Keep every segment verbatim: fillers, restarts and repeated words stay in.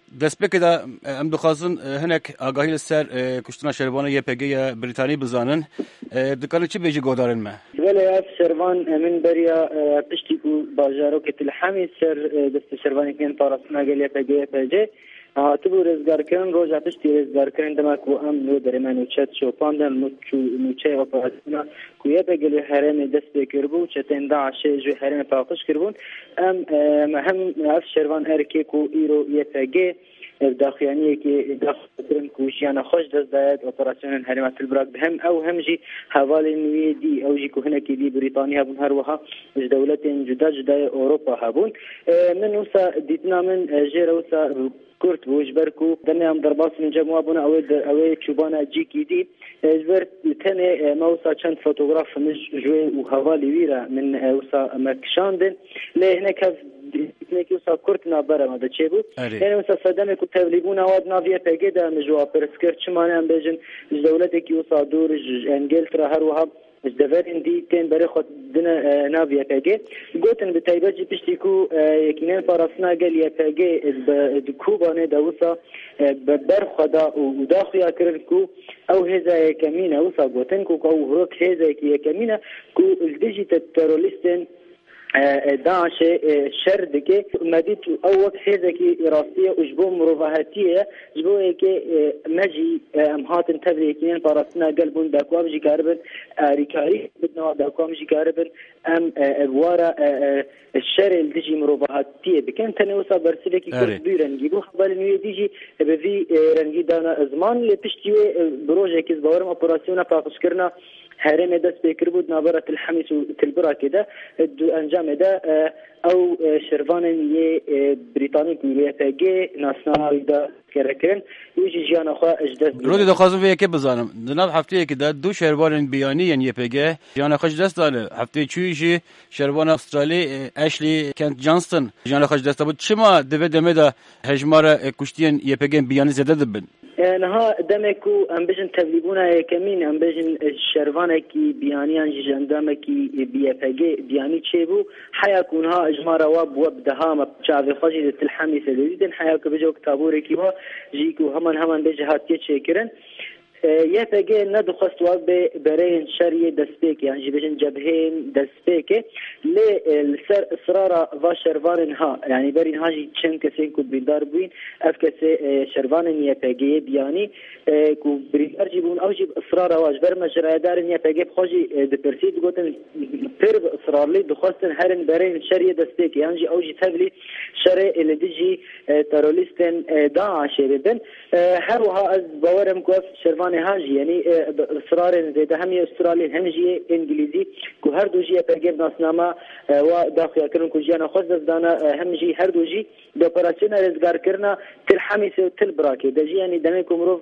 دەست پێکدا ئەم دخوازن هەنێک ئاگاهی لەسەر کوشتنا شەروانە یە پێ گە بریتانی بزانن دکانە چی بێژی گۆدارن me ولی اف شروان من بریا پشتی کو باجارو که تلحمی سر دست شروانی کن پاراسنا گل یە پێ گە یە پێ جێ هاتبو رزگار کردن روزا پشتی رزگار کردن دما کو ام نو درمان چت شوپاندن نوچه اپراسیونا کو یە پێ گە هرم دست بکربو چتن داعش جو هرم پاقش کربون ام مهم اف شروان ارکی کو ایرو یە پێ گە داخیانیه که داخل کوشیان خوش دست داد اپراسیون هرم تلبراک بهم او همجی حوالی نوی دی او جی کوهنه کی دی بریتانیا هبون هر وها دولت جدا جدا اروپا هبون من وسا دیتنا من جیر وسا کورت وجبر کو دنیام درباس من جمع بنا او او چوبانا جی کی دی جبر تنه موسا چند فوتوغراف مش جوی و حوالی ویرا من وسا مکشاندن له هناك نکی وسا کورت نابره ماده چه بود یعنی وسا صدمه کو تبلیغون اواد ناویه پیگه ده مجوا پرسکر چمانه هم بیجن دولت کی وسا دور انگلترا هر وها دفرین دی تین برای خود دن ناویه پیگه گوتن به تایباجی پشتی کو یکینن پاراسنا گل یه پیگه دکوبانه ده وسا ببر خدا و داخیا کرن کو او هزا کمینه وسا گوتن کو او هروک هزا کی کمینه کو الدیجیتال تروریستن داعش شرد که مدید او وقت هزا کی راستیه اجبو مروفاهتیه اجبو که مجی امهاتن تبری کنین پاراسنا قلبون داکوام جی کاربن ریکاری بدنا داکوام جی کاربن ام وارا الشر الديجي مروفاهتية بكن تنوصا برسلك يكون بيرنجي بو خبال نوي ديجي بفي رنجي دانا زمان لبشتيوه بروجه كيز باورم اوبراسيونا باقش كرنا هرم دست بكر بود نابرة الحميس وتلبرا كده انجام ده او شروان يه بريطانيك مليه فاقه ناسنا ده كركن ويجي جيانا خواه اجدست رودي دخوازم في يكي بزانم دناب حفتيه كده دو شروان بياني ين يپگه جيانا خوش دست داله حفتيه چويشي شروان استرالي اشلي كنت جانستن جيانا خوش دست بود چما دوه دمه ده هجمار کشتين يپگه بياني زده دبن نها دمكو ام بجن تبليغونا كمين ام بجن شروانكي بيانيان جندامكي بيپگه بياني چيبو حياكونها اجمارا واب وابدها مبچاوي خجي تلحمي سديدن حياك بجو كتابوركي وا جيكو همان همان بجهات يچكرن یه پگه ندخست و به برای شریع دستپیک یعنی جبهن جبهن دستپیک لی سر اصرار و شروان ها یعنی برین هاجی چند کسی کو بیدار بین اف کسی شروان یه پگه بیانی کو بیدار جیبون او جیب اصرار واج بر مجرای دار یه پگه بخوجی دپرسید گوتن پر اصرار لی دخستن هرن برای شریع دستپیک یعنی او جی تبلی شریع الدیجی تروریستن داعش بن هر وها از باورم کوف شروان هاجي يعني اصرار زي همي استرالي همجي انجليزي كو هر دوجي پرگيب ناسنامه و داخل كرن كو جانا خود دانا همجي هر دوجي د اپراسيون رزگار کرنا تل حميس تل براكي دجي يعني دمي کومرو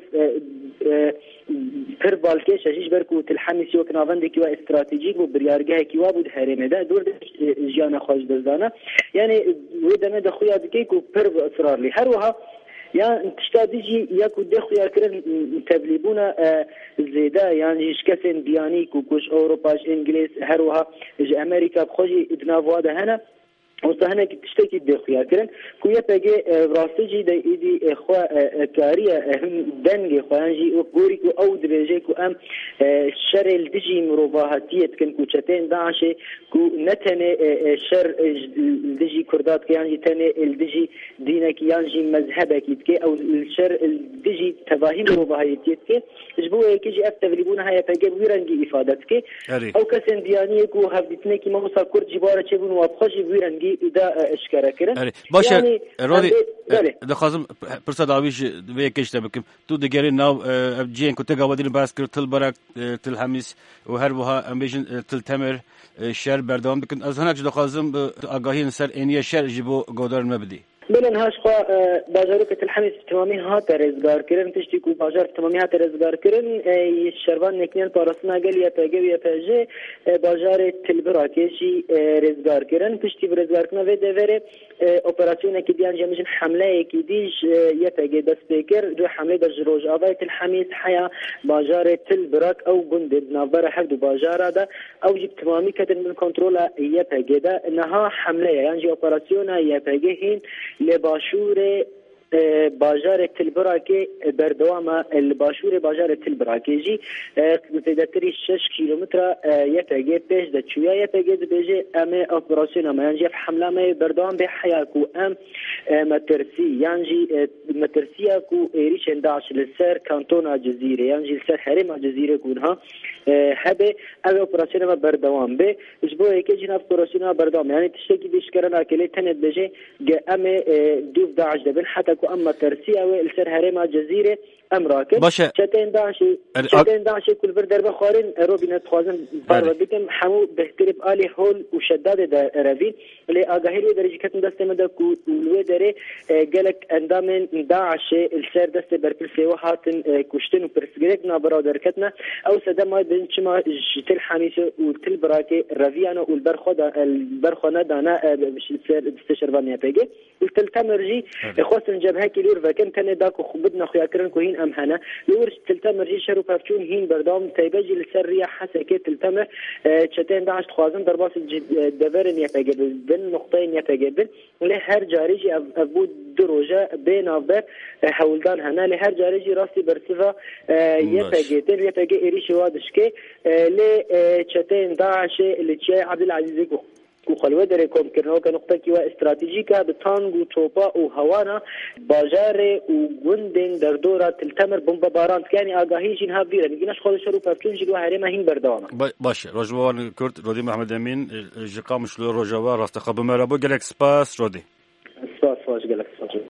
پر بالکه شش برکو تل حميس و کناوند کی و استراتيجيك و بريارگه کی و بود هرمه ده دور جانا خود دانا يعني و دمه د خويا دكي كو پر اصرار لي هر وها یا تشتادیجی یا کو دخو یا کرن تبلیبونا زیدا یعنی اشکسن بیانی کو کوش اوروپاش انگلیس هر وها امریکا بخوجی ادناواده هنا وصهنا تشتكي دخيا كرن كويا بيجي راستجي دا ايدي اخوا كاريا هم دنجي خوانجي وغوري كو او درجه كو ام شر الدجي مروباهاتيه كن كوچتين داعش كو نتنه شر الدجي كردات كيانجي تنه الدجي دينك يانجي مذهبك كي او الشر الدجي تفاهم مروباهاتيه كي جبوه كيجي افتغلبونها يا بيجي ويرنجي افادتك او كسن ديانيه كو هبتنه كي موسا كرد جباره چبون وابخشي ويرنجي إذا إشكره كرن باشه يعني رودي دخازم برصد عويش ويكيش تبكم تو دقيري ناو جين كنت قاودين باسكر تل برك تل حميس وهربها امبيشن تل تمر شر بردوام بكن از هناك دخازم آگاهی نسر انيه شر جبو قدر مبدي بلن هاش خوا بازارو که تلحمیس تمامی ها ترزگار کرن تشتی کو بازار تمامی ها ترزگار کرن شروان نکنین پاراسنا گل یا پگه یا پجه بازار تلبرا کشی رزگار کرن تشتی برزگار کنه و دوره اپراسیون که دیان جمعشن حمله که دیش یا پگه دست بکر دو حمله در جروج آوای تلحمیس حیا بازار تلبراک او گند نابر حد بازار ده او جب تمامی کتن من کنترل یا پگه ده نها حمله یعنی اپراسیون یا پگه هین لباشور باجار تلبراكي بردوام الباشور باجار تلبراكي جي زيادتري شش كيلومتر يتجي بيش دا شوية يتجي بيجي أم أوبراسيون ما ينجي في حملة ما بردوام بحياكو أم مترسي ينجي مترسياكو إيريش انداش للسر كانتونا جزيرة ينجي للسر حرم جزيرة كونها هبه أم أوبراسيون ما بردوام به إجبو هيك جينا أوبراسيون بردوام يعني تشتكي بيش كرنا كلي تند بيجي أم دوف داعش دبن حتى كو أم ترسيا والسر حرم جزيرة امراكن باشه چتن داشي چتن داشي كل بر درب خارن روبينه خوازن بار بكم حمو بهترب علي هول وشداد در روين اللي اگاهي درجه كتن دست مد كو ولو دري جلك اندامن داعش السر دست بركل سوا هاتن كشتن وبرسجرك نا برادر كتنا او سدما بنشما جتل حميس وتل براكي رافيانا والبرخدا البرخنا دانا استشربانيه بيجي وتل تمرجي خوسن جبهه كيلور فكن تن داكو خبدنا خوياكرن كوهين ام هنا لورش تلتمر جي شرو بافچون هين بردام تيبجي لسريا حسكه تلتمر چتن داش خوازن درباس دورن يتجبل بين نقطين يتجبل له هر جاريجي ابو دروجه بين افبر حولدان هنا له هر جاريجي راسي برسفا يتجبل يتجي ايريش وادشكي ل چتن داش اللي تشي عبد العزيز وخلوه در کوم کرنو که نقطه کی و استراتژیکا به تانگ و توپا و هوانا باجار و گوندن در دورا تلتمر بمب باران کانی آگاهی جین ها بیرن گینش خود شروع پفتون جلو هرما هین بردانا باشه رجوان کرد رودی محمد امین جقام شلو رجوا راست خب مرابو گلک سپاس رودی سپاس واش گلک سپاس